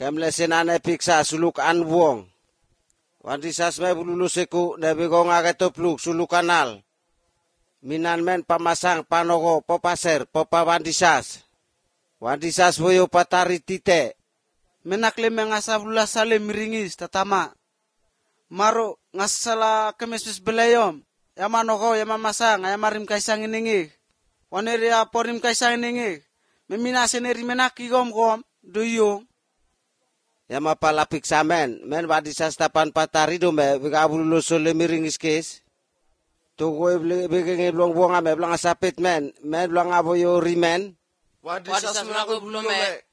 Kemlesenane piksa sulukan wong. Wandisas me bululuseku nebigo ngagetopluk sulukanal. Minan men pamasang panogo popaser popa wandisas. Wandisas boyo patari tite. Menakle mengasabula sale miringis tatama. Maro ngasala kemespes belayom. Yamanogo yamamasang ayamarim kaisang iningi. Waneria porim kaisang iningi. Meminaseneri menaki gom doyong. Yama palapik samen men wandisas tapan patari do me bigabululo le miringis kes. Tugo begenge blong buang ame blang asapit men blang aboyo rimen. Wadisas menako bulo me.